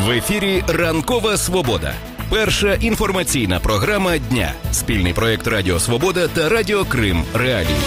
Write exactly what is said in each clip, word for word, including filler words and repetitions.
В ефірі «Ранкова Свобода». Перша інформаційна програма дня. Спільний проєкт Радіо Свобода та Радіо Крим Реалії.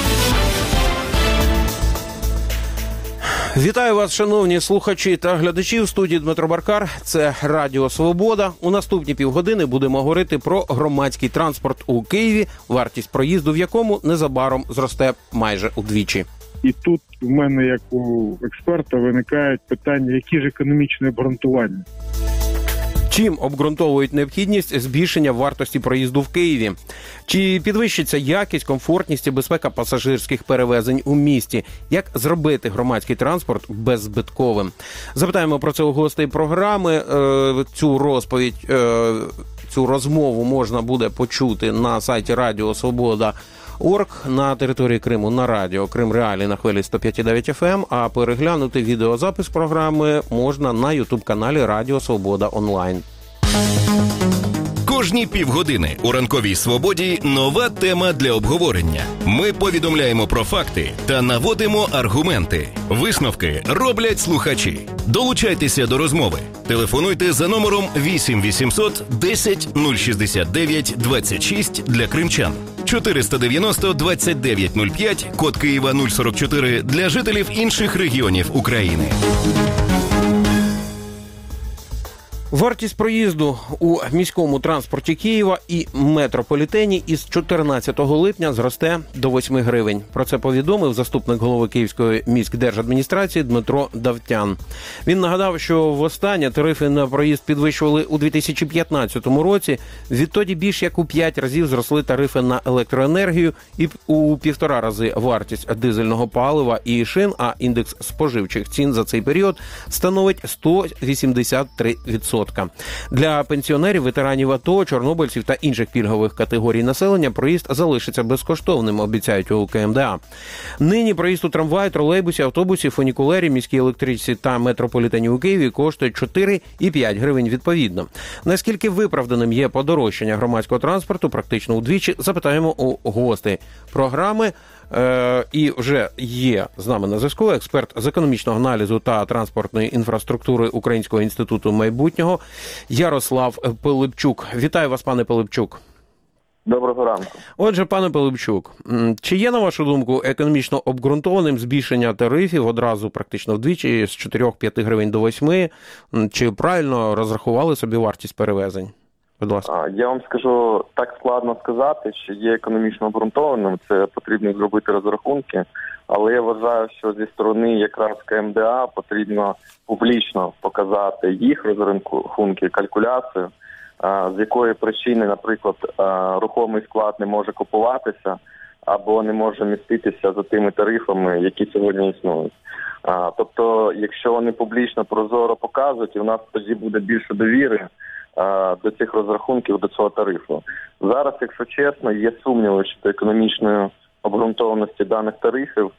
Вітаю вас, шановні слухачі та глядачі. В студії Дмитро Баркар. Це Радіо Свобода. У наступні півгодини будемо говорити про громадський транспорт у Києві, вартість проїзду в якому незабаром зросте майже удвічі. І тут в мене, як у експерта, виникають питання, які ж економічні обґрунтування. Чим обґрунтовують необхідність збільшення вартості проїзду в Києві? Чи підвищиться якість, комфортність і безпека пасажирських перевезень у місті? Як зробити громадський транспорт беззбитковим? Запитаємо про це у гостей програми. Цю розповідь, цю розмову можна буде почути на сайті Радіо Свобода. Орг на території Криму на радіо Крим Реалії на хвилі сто п'ять і дев'ять еф ем, а переглянути відеозапис програми можна на ютуб-каналі Радіо Свобода онлайн. Кожні півгодини у «Ранковій Свободі» нова тема для обговорення. Ми повідомляємо про факти та наводимо аргументи. Висновки роблять слухачі. Долучайтеся до розмови. Телефонуйте за номером вісім вісімсот десять нуль шістдесят дев'ять двадцять шість для кримчан. чотириста дев'яносто двадцять дев'ять нуль п'ять, код Києва нуль сорок чотири для жителів інших регіонів України. Вартість проїзду у міському транспорті Києва і метрополітені із чотирнадцятого липня зросте до восьми гривень. Про це повідомив заступник голови Київської міськдержадміністрації Дмитро Давтян. Він нагадав, що востаннє тарифи на проїзд підвищували у дві тисячі п'ятнадцятому році. Відтоді більш як у п'ять разів зросли тарифи на електроенергію і у півтора рази вартість дизельного палива і шин, а індекс споживчих цін за цей період становить сто вісімдесят три відсотки. Для пенсіонерів, ветеранів АТО, чорнобильців та інших пільгових категорій населення проїзд залишиться безкоштовним, обіцяють у ка ем де а. Нині проїзд у трамваї, тролейбусі, автобусі, фунікулері, міській електричці та метрополітені у Києві коштує чотири і п'ять гривень відповідно. Наскільки виправданим є подорожчання громадського транспорту, практично удвічі, запитаємо у гостей програми. Е, і вже є з нами на зв'язку експерт з економічного аналізу та транспортної інфраструктури Українського інституту майбутнього Ярослав Пилипчук. Вітаю вас, пане Пилипчук. Доброго ранку. Отже, пане Пилипчук, чи є, на вашу думку, економічно обґрунтованим збільшення тарифів одразу практично вдвічі з чотирьох-п'яти гривень до восьми? Чи правильно розрахували собі вартість перевезень? Будь ласка. Я вам скажу, так складно сказати, що є економічно обґрунтованим, це потрібно зробити розрахунки, але я вважаю, що зі сторони якраз ка ем де а потрібно публічно показати їх розрахунки, калькуляцію, з якої причини, наприклад, рухомий склад не може купуватися або не може міститися за тими тарифами, які сьогодні існують. Тобто, якщо вони публічно, прозоро показують, і в нас тоді буде більше довіри до цих розрахунків, до цього тарифу. Зараз, якщо чесно, є сумніви щодо економічної обґрунтованості даних тарифів.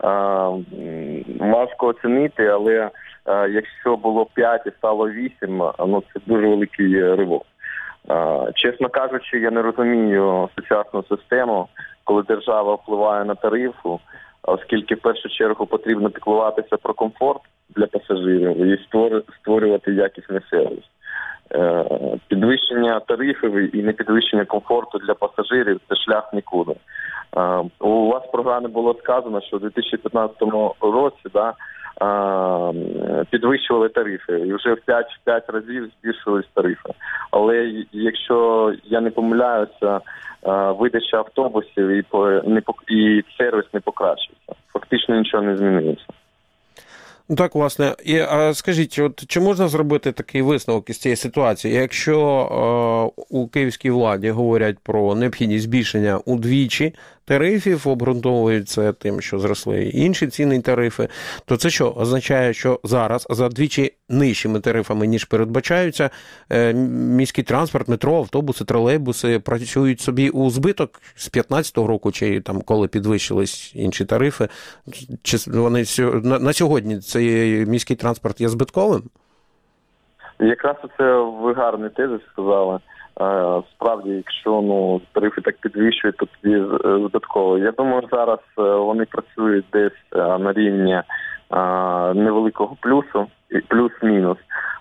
Важко оцінити, але якщо було п'ять і стало вісім, ну це дуже великий ривок. Чесно кажучи, я не розумію сучасну систему, коли держава впливає на тарифу, оскільки в першу чергу потрібно піклуватися про комфорт для пасажирів і створювати якісний сервіс. Підвищення тарифів і непідвищення комфорту для пасажирів – це шлях нікуди. У вас в програмі було сказано, що у дві тисячі п'ятнадцятому році да, підвищували тарифи і вже в п'ять разів збільшились тарифи. Але якщо я не помиляюся, видача автобусів і, і сервіс не покращився. Фактично нічого не змінилося. Так, власне. І, а скажіть, от чи можна зробити такий висновок із цієї ситуації? Якщо е, у київській владі говорять про необхідність збільшення удвічі тарифів, обґрунтовують це тим, що зросли інші ціни тарифи, то це що? Означає, що зараз за двічі нижчими тарифами, ніж передбачаються, е, міський транспорт, метро, автобуси, тролейбуси працюють собі у збиток з п'ятнадцятого року, чи там коли підвищились інші тарифи? Чи вони на, на сьогодні це міський транспорт є збитковим? Якраз це ви гарний тезис сказали. Справді, якщо ну, тарифи так підвищують, то тоді збитково. Я думаю, зараз вони працюють десь на рівні невеликого плюсу, плюс-мінус.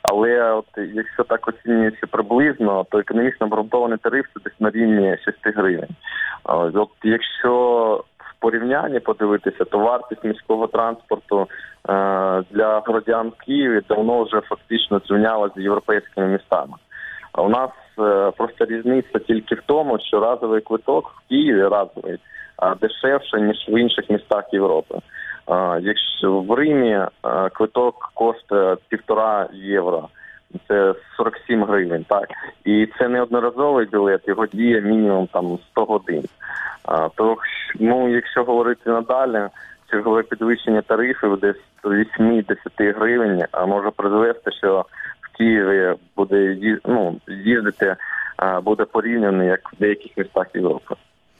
Але от якщо так оцінюється приблизно, то економічно обґрунтований тариф це десь на рівні шість гривень. От якщо в порівнянні подивитися, то вартість міського транспорту для громадян в Києві давно вже фактично зрівнялася з європейськими містами. А у нас просто різниця тільки в тому, що разовий квиток в Києві разовий дешевше, ніж в інших містах Європи. Якщо в Римі квиток коштує півтора євро, це сорок сім гривень, так? І це не одноразовий білет, його діє мінімум там сто годин. То, ну, якщо говорити надалі, чергове підвищення тарифів десь вісім-десять гривень може призвести, що в Києві буде, ну, їздити буде порівняно, як в деяких містах Європи.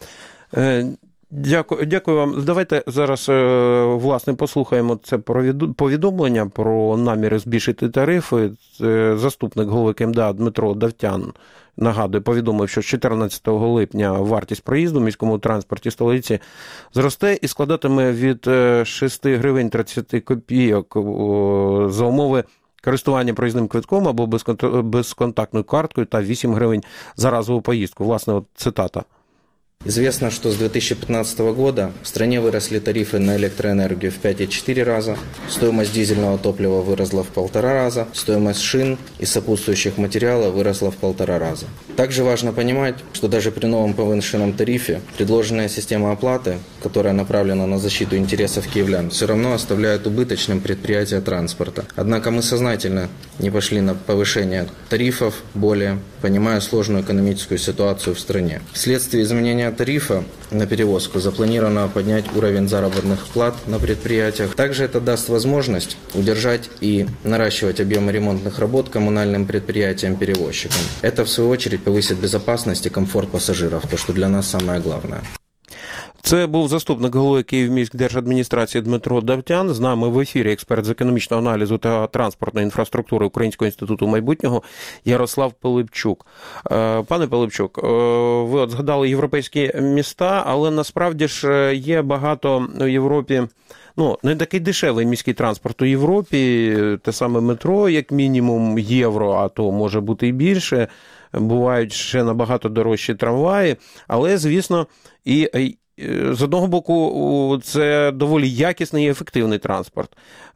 Дякую, дякую вам. Давайте зараз, власне, послухаємо це повідомлення про наміри збільшити тарифи. Заступник голови КМДА Дмитро Давтян, нагадую, повідомив, що з чотирнадцятого липня вартість проїзду в міському транспорті столиці зросте і складатиме від шість гривень тридцять копійок за умови користування проїзним квитком або безконтактною карткою та вісім гривень за разову поїздку. Власне, от цитата. Известно, что с две тысячи пятнадцатого года в стране выросли тарифы на электроэнергию в пять целых четыре десятых раза, стоимость дизельного топлива выросла в полтора раза, стоимость шин и сопутствующих материалов выросла в полтора раза. Также важно понимать, что даже при новом повышенном тарифе предложенная система оплаты, которая направлена на защиту интересов киевлян, все равно оставляет убыточным предприятия транспорта. Однако мы сознательно не пошли на повышение тарифов, более понимая сложную экономическую ситуацию в стране. Вследствие изменения тарифа на перевозку запланировано поднять уровень заработных плат на предприятиях. Также это даст возможность удержать и наращивать объемы ремонтных работ коммунальным предприятиям-перевозчикам. Это, в свою очередь, повысит безопасность и комфорт пассажиров, то, что для нас самое главное. Це був заступник голови Київміськдержадміністрації Дмитро Давтян. З нами в ефірі експерт з економічного аналізу та транспортної інфраструктури Українського інституту майбутнього Ярослав Пилипчук. Пане Пилипчук, ви от згадали європейські міста, але насправді ж є багато у Європі, ну, не такий дешевий міський транспорт у Європі, те саме метро, як мінімум євро, а то може бути і більше. Бувають ще набагато дорожчі трамваї, але, звісно, і з одного боку, це доволі якісний і ефективний транспорт.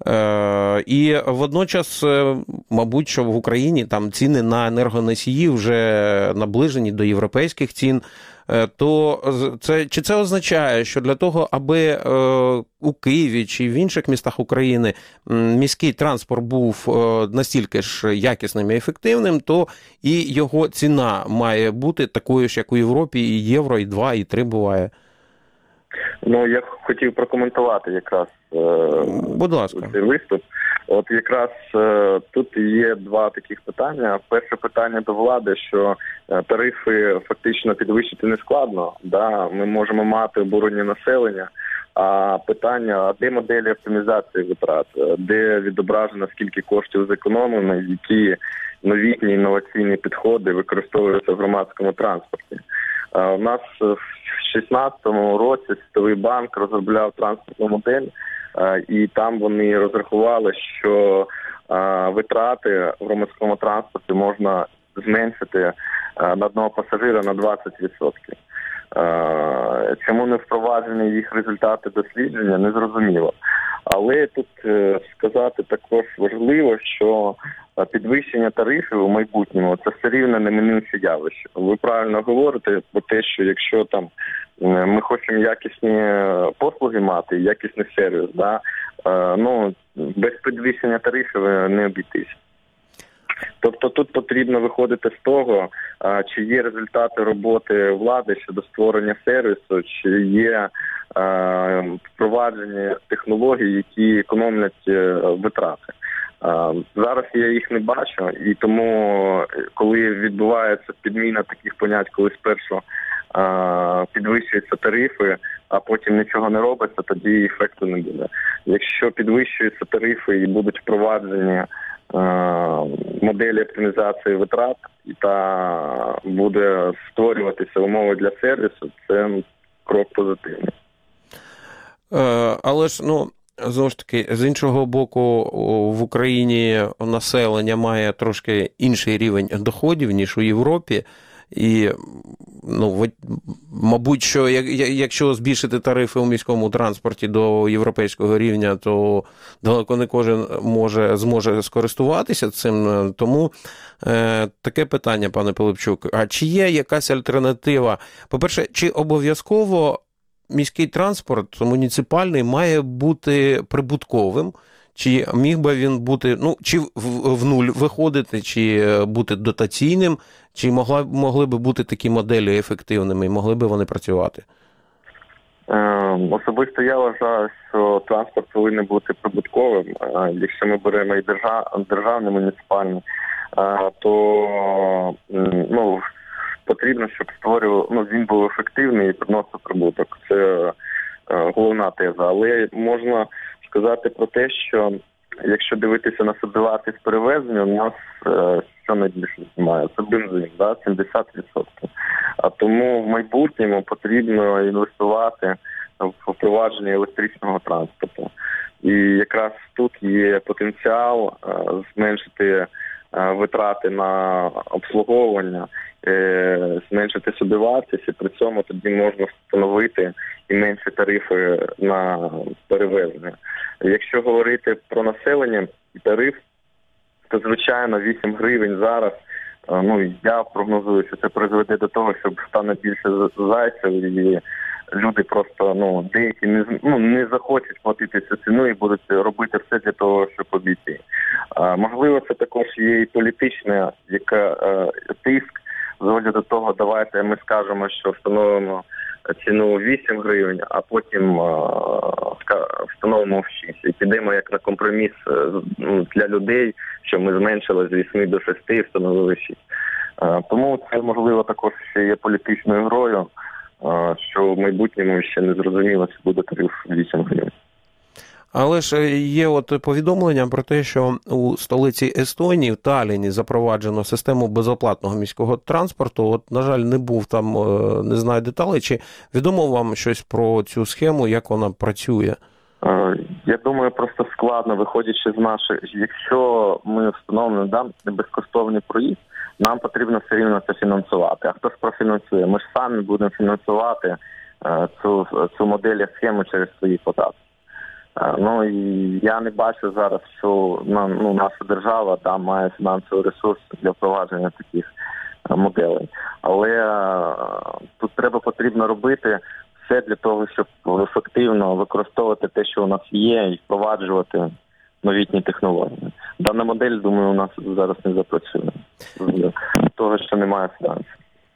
І водночас, мабуть, що в Україні там ціни на енергоносії вже наближені до європейських цін. То це, чи це означає, що для того, аби у Києві чи в інших містах України міський транспорт був настільки ж якісним і ефективним, то і його ціна має бути такою ж, як у Європі, і євро, і два, і три буває? Ну, я хотів прокоментувати якраз Будь ласка. цей виступ. От якраз е, тут є два таких питання. Перше питання до влади, що е, тарифи фактично підвищити не складно. Да? Ми можемо мати обурення населення. А питання, а де моделі оптимізації витрат? Де відображено, скільки коштів зекономлено, які новітні інноваційні підходи використовуються в громадському транспорті? Е, у нас в шістнадцятому році Світовий банк розробляв транспортну модель, і там вони розрахували, що витрати в громадському транспорті можна зменшити на одного пасажира на двадцять відсотків. Чому не впроваджені їх результати дослідження, не зрозуміло. Але тут сказати також важливо, що підвищення тарифів у майбутньому – це все рівно неминуче явище. Ви правильно говорите про те, що якщо там ми хочемо якісні послуги мати, якісний сервіс, да, ну, без підвищення тарифів не обійтись. Тобто тут потрібно виходити з того, чи є результати роботи влади щодо створення сервісу, чи є впровадження технологій, які економлять витрати. Зараз я їх не бачу, і тому, коли відбувається підміна таких понять, коли спершу підвищуються тарифи, а потім нічого не робиться, тоді ефекту не буде. Якщо підвищуються тарифи і будуть впроваджені моделі оптимізації витрат, та буде створюватися умови для сервісу, це крок позитивний. Але ж, ну, Знову ж таки, з іншого боку, в Україні населення має трошки інший рівень доходів, ніж у Європі. І, ну, мабуть, що якщо збільшити тарифи у міському транспорті до європейського рівня, то далеко не кожен може, зможе скористуватися цим. Тому е, таке питання, пане Пилипчук, а чи є якась альтернатива? По-перше, чи обов'язково міський транспорт муніципальний має бути прибутковим? Чи міг би він бути, ну, чи в, в нуль виходити, чи бути дотаційним, чи могла, могли би бути такі моделі ефективними, і могли би вони працювати? Е, особисто я вважаю, що транспорт повинен бути прибутковим. Е, якщо ми беремо і держав, державний, муніципальний, е, то ну, потрібно, щоб створював, ну, він був ефективний і приносив прибуток. Це е, головна теза. Але можна сказати про те, що якщо дивитися на собівартість перевезення, у нас е, що найбільше знімає? Це бензин, да? сімдесят відсотків. А тому в майбутньому потрібно інвестувати в впровадження електричного транспорту. І якраз тут є потенціал е, зменшити е, витрати на обслуговування, е, зменшити собівартість, і при цьому тоді можна встановити і менші тарифи на перевезення. Якщо говорити про населення і тариф, то, звичайно, вісім гривень зараз, ну, я прогнозую, що це призведе до того, що стане більше зайців, і люди просто, ну, деякі не, ну, не захочуть платити цю ціну і будуть робити все для того, щоб обійти. А, можливо, це також є і політична яка, е, тиск, з огляду до того, давайте ми скажемо, що встановимо ціну вісім гривень, а потім встановимо в шість. І підемо як на компроміс для людей, що ми зменшили з вісьми до шести і встановили шість. Тому це, можливо, також ще є політичною грою, що в майбутньому ще не зрозуміло, чи буде тариф вісім гривень. Але ж є от повідомлення про те, що у столиці Естонії, в Талліні, запроваджено систему безоплатного міського транспорту. От, на жаль, не був там, не знаю деталей. Чи відомо вам щось про цю схему, як вона працює? Я думаю, просто складно, виходячи з наших... Якщо ми встановимо да, безкоштовний проїзд, нам потрібно все рівно це фінансувати. А хто ж профінансує? Ми ж самі будемо фінансувати цю, цю модель, схему через свої податки. Ну, і я не бачу зараз, що ну, наша держава да, має фінансовий ресурс для впровадження таких моделей. Але тут треба потрібно робити все для того, щоб ефективно використовувати те, що у нас є, і впроваджувати новітні технології. Дана модель, думаю, у нас зараз не запрацює. З того, що немає фінансів.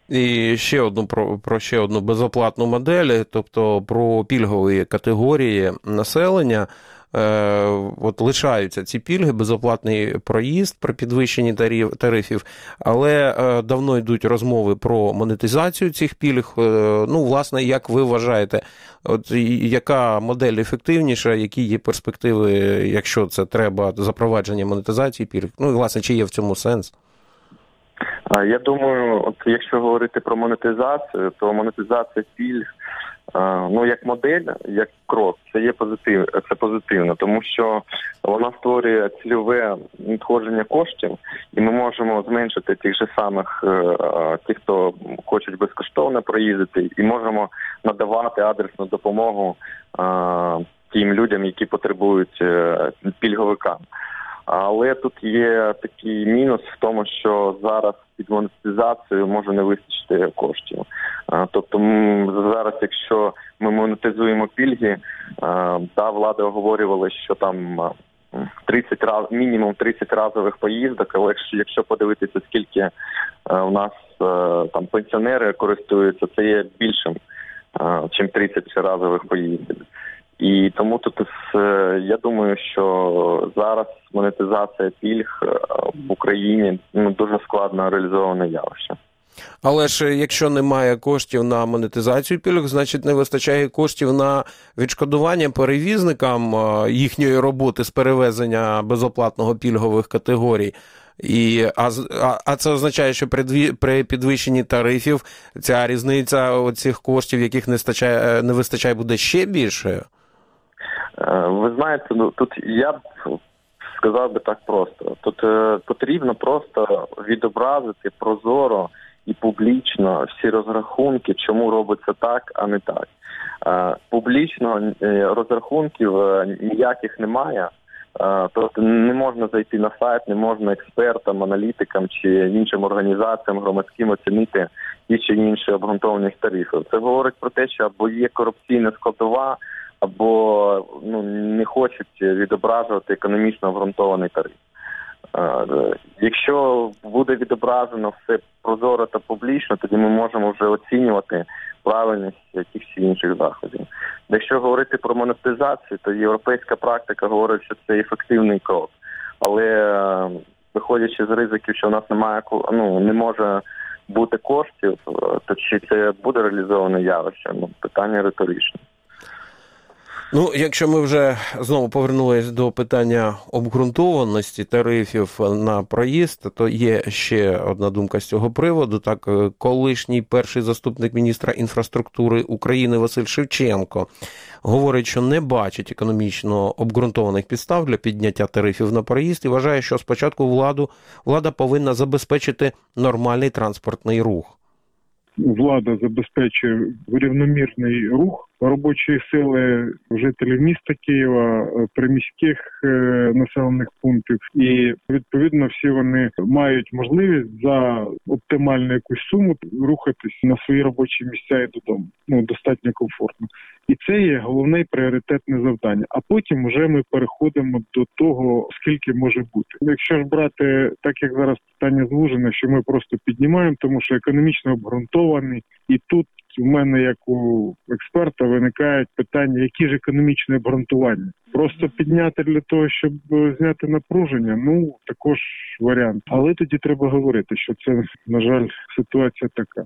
І ще одну про, про ще одну безоплатну модель, тобто про пільгові категорії населення. Е, от лишаються ці пільги, безоплатний проїзд при підвищенні тариф, тарифів, але е, давно йдуть розмови про монетизацію цих пільг. Е, ну, власне, як ви вважаєте, от яка модель ефективніша, які є перспективи, якщо це треба, запровадження монетизації пільг? Ну, і, власне, чи є в цьому сенс? Я думаю, от якщо говорити про монетизацію, то монетизація пільг, ну, як модель, як крок, це є позитив, це позитивно, тому що вона створює цільове надходження коштів, і ми можемо зменшити тих же самих, тих, хто хочуть безкоштовно проїздити, і можемо надавати адресну допомогу тим людям, які потребують пільговикам. Але тут є такий мінус в тому, що зараз під монетизацію може не вистачити коштів. Тобто зараз, якщо ми монетизуємо пільги, та влада оговорювала, що там тридцять раз, мінімум тридцять разових поїздок, але якщо подивитися, скільки у нас там пенсіонери користуються, це є більшим, ніж тридцять разових поїздок. І тому тут, я думаю, що зараз монетизація пільг в Україні ну, дуже складно реалізоване явище. Але ж якщо немає коштів на монетизацію пільг, значить не вистачає коштів на відшкодування перевізникам їхньої роботи з перевезення безоплатного пільгових категорій. І, а, а це означає, що при, при підвищенні тарифів ця різниця цих коштів, яких не вистачає, не вистачає, буде ще більшою? Ви знаєте, ну, тут я б сказав би так просто. Тут е, потрібно просто відобразити прозоро і публічно всі розрахунки, чому робиться так, а не так. Е, публічно е, розрахунків е, ніяких немає. Е, тобто не можна зайти на сайт, не можна експертам, аналітикам чи іншим організаціям громадським оцінити ті чи інші обґрунтовані тарифи. Це говорить про те, що або є корупційна складова, або ну, не хочуть відображувати економічно обґрунтований тариф. Е, якщо буде відображено все прозоро та публічно, тоді ми можемо вже оцінювати правильність тих чи інших заходів. Якщо говорити про монетизацію, то європейська практика говорить, що це ефективний крок. Але е, виходячи з ризиків, що у нас немає, ну, не може бути коштів, то чи це буде реалізоване явище? Ну, питання риторичне. Ну, якщо ми вже знову повернулись до питання обґрунтованості тарифів на проїзд, то є ще одна думка з цього приводу. Так, колишній перший заступник міністра інфраструктури України Василь Шевченко говорить, що не бачить економічно обґрунтованих підстав для підняття тарифів на проїзд і вважає, що спочатку владу, влада повинна забезпечити нормальний транспортний рух. Влада забезпечує рівномірний рух робочої сили жителів міста Києва, приміських населених пунктів. І, відповідно, всі вони мають можливість за оптимальну якусь суму рухатись на свої робочі місця і додому. Ну, достатньо комфортно. І це є головне і пріоритетне завдання. А потім вже ми переходимо до того, скільки може бути. Якщо ж брати, так як зараз питання звужене, що ми просто піднімаємо, тому що економічно обґрунтований. І тут у мене, як у експерта, виникають питання, які ж економічні обґрунтування. Просто підняти для того, щоб зняти напруження, ну, також варіант. Але тоді треба говорити, що це, на жаль, ситуація така.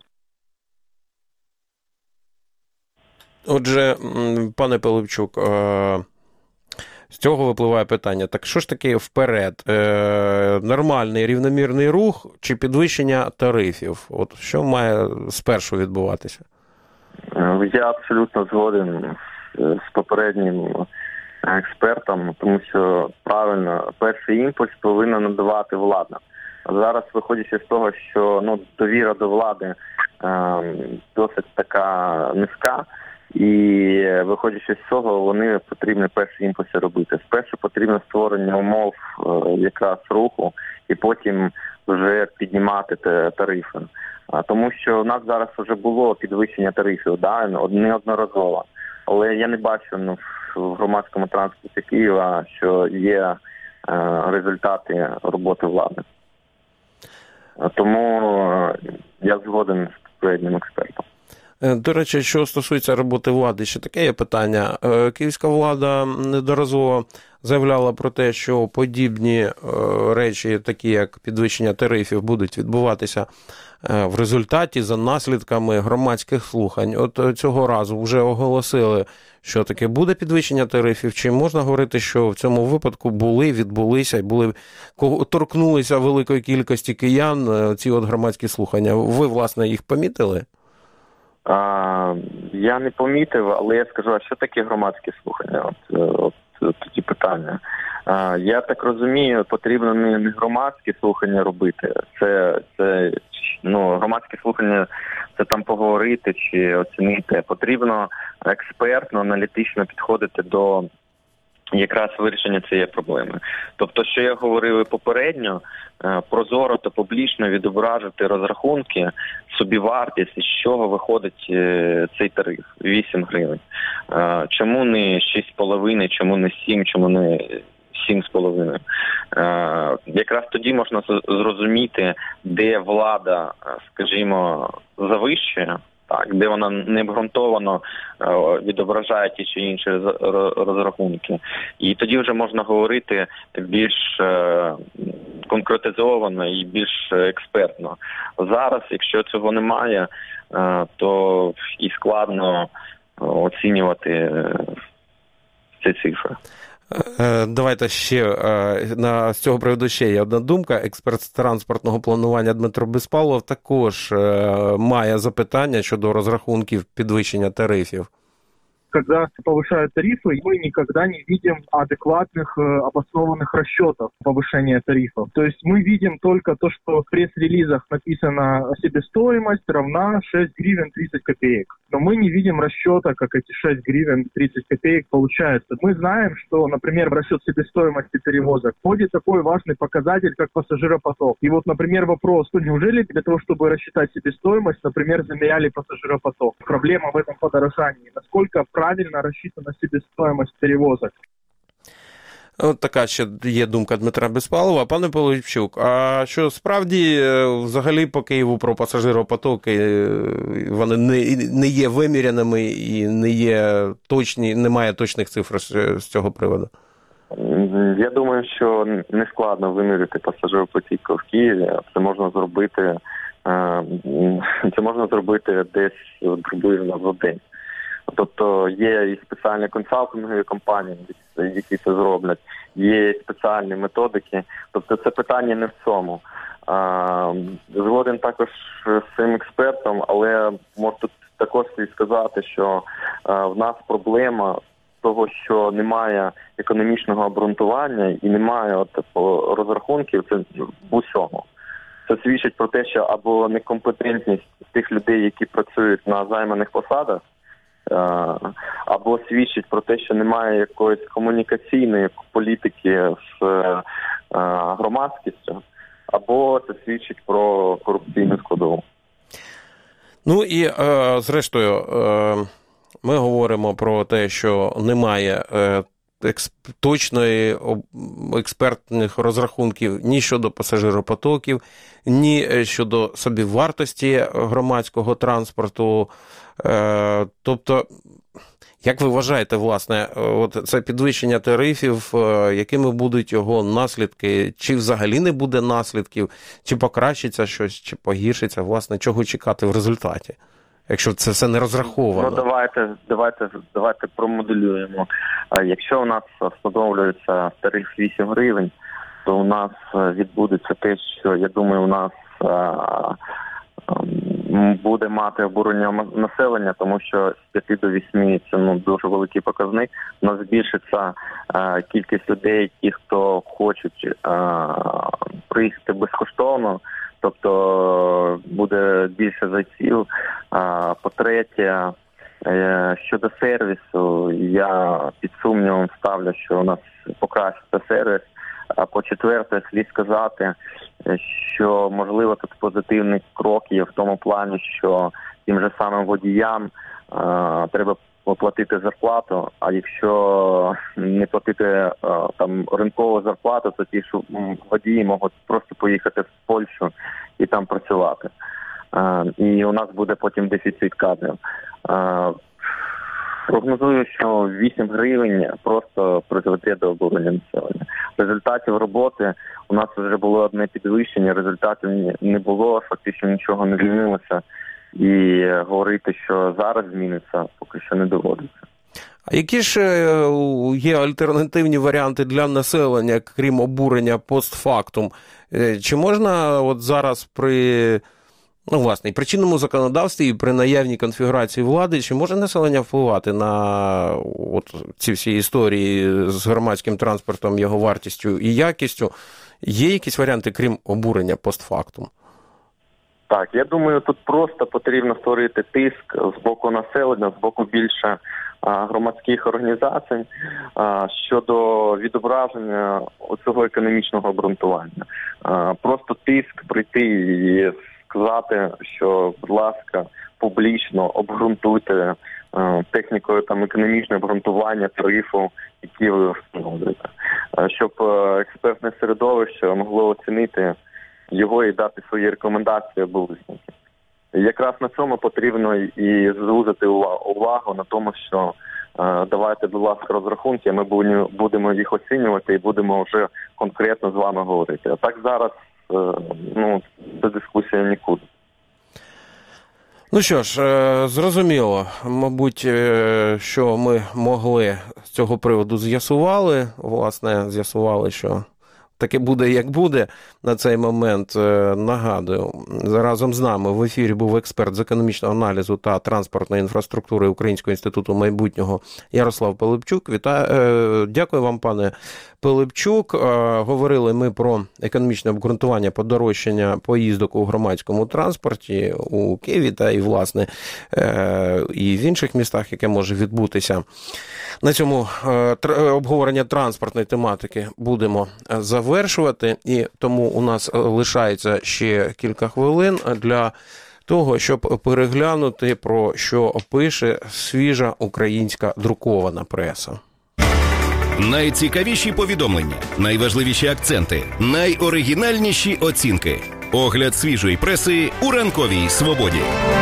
Отже, пане Пилипчук, з цього випливає питання. Так що ж таки вперед? Нормальний рівномірний рух чи підвищення тарифів? От що має спершу відбуватися? Я абсолютно згоден з попереднім експертом, тому що правильно, перший імпульс повинна надавати влада. Зараз, виходячи з того, що ну, довіра до влади е, досить така низька, і виходячи з цього, вони потрібні перші імпульси робити. Спершу потрібно створення умов е, якраз руху, і потім вже піднімати тарифи. А, тому що у нас зараз вже було підвищення тарифів, да, неодноразово. Але я не бачу ну, в громадському транспорті Києва, що є е, результати роботи влади. Тому я згоден з попереднім експертом. До речі, що стосується роботи влади, ще таке є питання. Київська влада неодноразово заявляла про те, що подібні речі, такі як підвищення тарифів, будуть відбуватися в результаті за наслідками громадських слухань. От цього разу вже оголосили, що таке буде підвищення тарифів, чи можна говорити, що в цьому випадку були, відбулися і були, торкнулися великої кількості киян ці от громадські слухання. Ви, власне, їх помітили? А, я не помітив, але я скажу, а що таке громадські слухання? От, от, от тоді питання. А, я так розумію, потрібно не, не громадські слухання робити. Це, це ну, громадські слухання – це там поговорити чи оцінити. Потрібно експертно, аналітично підходити до якраз вирішення цієї проблеми. Тобто, що я говорив і попередньо, прозоро та публічно відображити розрахунки, собівартість, з чого виходить цей тариф – вісім гривень. Чому не шість з половиною, чому не сім, чому не сім з половиною. Якраз тоді можна зрозуміти, де влада, скажімо, завищує, так, де вона необґрунтовано відображає ті чи інші розрахунки. І тоді вже можна говорити більш конкретизовано і більш експертно. Зараз, якщо цього немає, то і складно оцінювати ці цифри. Давайте ще на з цього приводу ще є одна думка. Експерт з транспортного планування Дмитро Безпалов також має запитання щодо розрахунків підвищення тарифів. когда повышают тарифы, мы никогда не видим адекватных, обоснованных расчетов повышения тарифов. То есть мы видим только то, что в пресс-релизах написано себестоимость равна шесть гривен тридцать копеек. Но мы не видим расчета, как эти шесть гривен тридцать копеек получаются. Мы знаем, что, например, в расчет себестоимости перевозок входит такой важный показатель, как пассажиропоток. И вот, например, вопрос, что неужели для того, чтобы рассчитать себестоимость, например, замеряли пассажиропоток? Проблема в этом подорожании. Насколько правильно рассчитана себестоимость перевозок? От така ще є думка Дмитра Безпалова. Пане Полищук, а що справді взагалі по Києву про пасажиропотоки вони не, не є виміряними і не є точні, немає точних цифр з цього приводу? Я думаю, що не складно виміряти пасажиропотік в Києві. Це можна зробити, це можна зробити десь приблизно за день. Тобто є і спеціальні консалтингові компанії, які це зроблять, є і спеціальні методики. Тобто це питання не в цьому. Згоден також з цим експертом, але можу тут також і сказати, що в нас проблема того, що немає економічного обґрунтування і немає от, розрахунків, це в усьому. Це свідчить про те, що або некомпетентність тих людей, які працюють на займаних посадах, або свідчить про те, що немає якоїсь комунікаційної політики з громадськістю, або це свідчить про корупційну складову. Ну і, зрештою, ми говоримо про те, що немає точної експертних розрахунків ні щодо пасажиропотоків, ні щодо собівартості громадського транспорту. Тобто, як ви вважаєте, власне, от це підвищення тарифів, якими будуть його наслідки? Чи взагалі не буде наслідків? Чи покращиться щось, чи погіршиться? Власне, чого чекати в результаті? Якщо це все не розраховано. Ну, давайте, давайте, давайте промоделюємо. Якщо у нас встановлюється тариф вісім гривень, то у нас відбудеться те, що, я думаю, у нас буде мати обурення населення, тому що з п'яти до восьми це ну, дуже великий показник. У нас збільшиться е, кількість людей, ті, хто хочуть е, приїхати безкоштовно, тобто буде більше зайців. Е, по-третє, е, щодо сервісу, я під сумнівом ставлю, що у нас покращиться сервіс. А по-четверте, слід сказати, що, можливо, тут позитивний крок є в тому плані, що тим же самим водіям е, треба оплатити зарплату, а якщо не платити е, там ринкову зарплату, то ті, що водії можуть просто поїхати в Польщу і там працювати. Е, і у нас буде потім дефіцит кадрів. Е, Прогнозую, що вісім гривень просто призведе до обурення населення. Результатів роботи у нас вже було одне підвищення, результатів не було, фактично нічого не змінилося. І говорити, що зараз зміниться, поки що не доводиться. А які ж є альтернативні варіанти для населення, крім обурення постфактум? Чи можна от зараз при... Ну, власне, і при чинному законодавстві, і при наявній конфігурації влади, чи може населення впливати на от ці всі історії з громадським транспортом, його вартістю і якістю? Є якісь варіанти, крім обурення постфактум? Так, я думаю, тут просто потрібно створити тиск з боку населення, з боку більше а, громадських організацій а, щодо відображення цього економічного обґрунтування. А, просто тиск прийти і сказати, що, будь ласка, публічно обґрунтуйте е, технікою там економічне обґрунтування тарифу, які ви встановлюєте, е, щоб е, експертне середовище могло оцінити його і дати свої рекомендації або висновки. Якраз на цьому потрібно і звузити увагу на тому, що е, давайте, будь ласка, розрахунки, ми будемо їх оцінювати і будемо вже конкретно з вами говорити. А так зараз ну, це дискусія нікуди. Ну що ж, зрозуміло, мабуть, що ми могли з цього приводу з'ясували. Власне, з'ясували, що таки буде, як буде на цей момент. Нагадую, разом з нами в ефірі був експерт з економічного аналізу та транспортної інфраструктури Українського інституту майбутнього Ярослав Пилипчук. Вітаю. Дякую вам, пане Пилипчук. Говорили ми про економічне обґрунтування подорожчання поїздок у громадському транспорті у Києві та і, власне, і в інших містах, яке може відбутися. На цьому обговорення транспортної тематики будемо завершувати, і тому у нас лишається ще кілька хвилин для того, щоб переглянути, про що пише свіжа українська друкована преса. Найцікавіші повідомлення, найважливіші акценти, найоригінальніші оцінки. Огляд свіжої преси у ранковій «Свободі».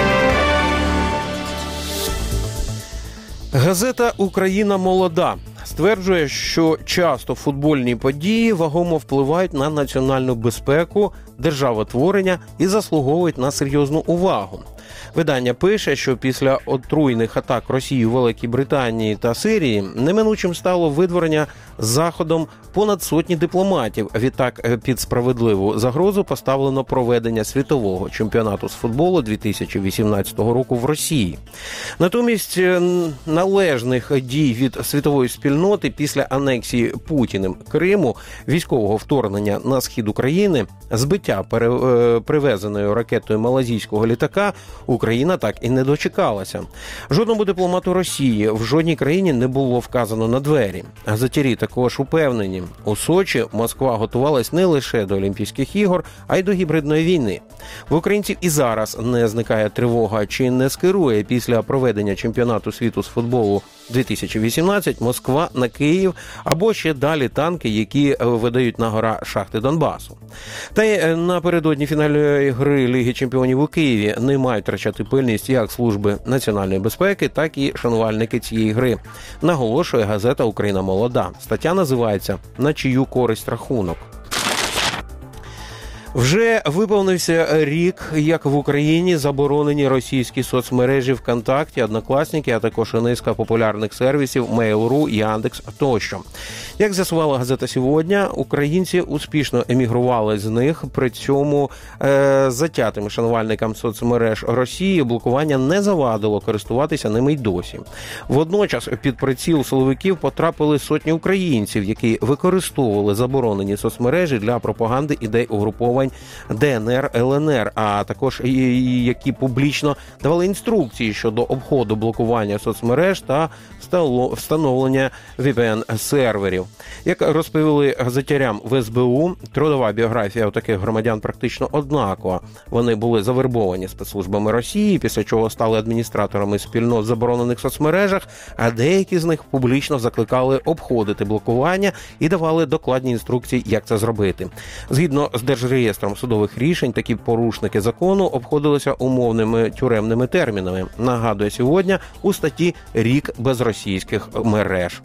Газета «Україна молода» стверджує, що часто футбольні події вагомо впливають на національну безпеку, державотворення і заслуговують на серйозну увагу. Видання пише, що після отруйних атак Росії у Великій Британії та Сирії неминучим стало видворення заходом понад сотні дипломатів. Відтак під справедливу загрозу поставлено проведення світового чемпіонату з футболу дві тисячі вісімнадцятого року в Росії. Натомість належних дій від світової спільноти після анексії Путіним Криму, військового вторгнення на схід України, збиття привезеною ракетою малазійського літака Україна так і не дочекалася. Жодному дипломату Росії в жодній країні не було вказано на двері. Газетярі також упевнені, у Сочі Москва готувалась не лише до Олімпійських ігор, а й до гібридної війни. В українців і зараз не зникає тривога, чи не скерує після проведення чемпіонату світу з футболу дві тисячі вісімнадцять Москва на Київ або ще далі танки, які видають на гора шахти Донбасу. Та й напередодні фінальної гри Ліги чемпіонів у Києві не мають втрачати пильність як служби національної безпеки, так і шанувальники цієї гри, наголошує газета «Україна молода». Стаття називається «На чию користь рахунок?». Вже виповнився рік, як в Україні заборонені російські соцмережі ВКонтакті, Однокласники, а також низка популярних сервісів Mail.ru, Яндекс тощо. Як з'ясувала газета «Сьогодні», українці успішно емігрували з них, при цьому е, затятим шанувальникам соцмереж Росії блокування не завадило користуватися ними й досі. Водночас під приціл силовиків потрапили сотні українців, які використовували заборонені соцмережі для пропаганди ідей угруповань ДНР, ЛНР, а також і які публічно давали інструкції щодо обходу блокування соцмереж та встановлення ві пі ен-серверів. Як розповіли газетярям в ес бе у, трудова біографія у таких громадян практично однакова. Вони були завербовані спецслужбами Росії, після чого стали адміністраторами спільнот в заборонених соцмережах, а деякі з них публічно закликали обходити блокування і давали докладні інструкції, як це зробити. Згідно з Держреєстром судових рішень, такі порушники закону обходилися умовними тюремними термінами. Нагадує сьогодні у статті «Рік без російських мереж».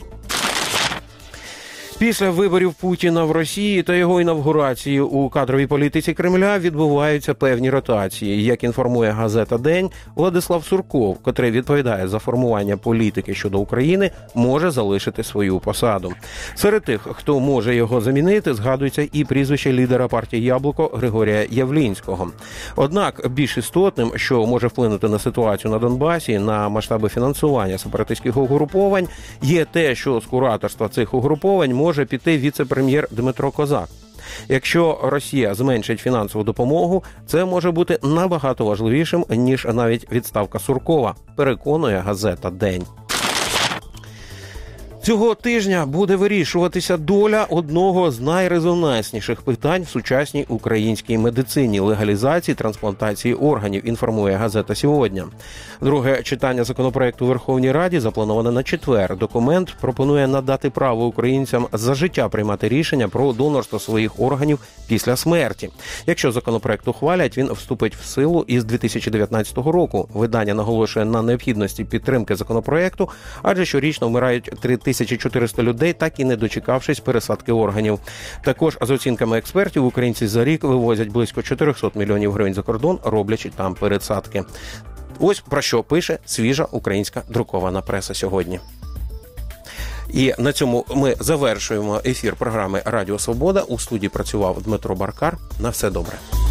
Після виборів Путіна в Росії та його інавгурації у кадровій політиці Кремля відбуваються певні ротації. Як інформує газета «День», Владислав Сурков, котрий відповідає за формування політики щодо України, може залишити свою посаду. Серед тих, хто може його замінити, згадується і прізвище лідера партії «Яблуко» Григорія Явлінського. Однак більш істотним, що може вплинути на ситуацію на Донбасі, на масштаби фінансування сепаратистських угруповань, є те, що з кураторства цих угруповань може піти віце-прем'єр Дмитро Козак. Якщо Росія зменшить фінансову допомогу, це може бути набагато важливішим, ніж навіть відставка Суркова, переконує газета «День». Цього тижня буде вирішуватися доля одного з найрезонансніших питань в сучасній українській медицині – легалізації трансплантації органів, інформує газета «Сьогодні». Друге читання законопроекту у Верховній Раді заплановане на четвер. Документ пропонує надати право українцям за життя приймати рішення про донорство своїх органів після смерті. Якщо законопроект ухвалять, він вступить в силу із дві тисячі дев'ятнадцятого року. Видання наголошує на необхідності підтримки законопроекту, адже щорічно вмирають три тисячі чотириста людей, так і не дочекавшись пересадки органів. Також, за оцінками експертів, українці за рік вивозять близько чотириста мільйонів гривень за кордон, роблячи там пересадки. Ось про що пише свіжа українська друкована преса сьогодні. І на цьому ми завершуємо ефір програми «Радіо Свобода». У студії працював Дмитро Баркар. На все добре.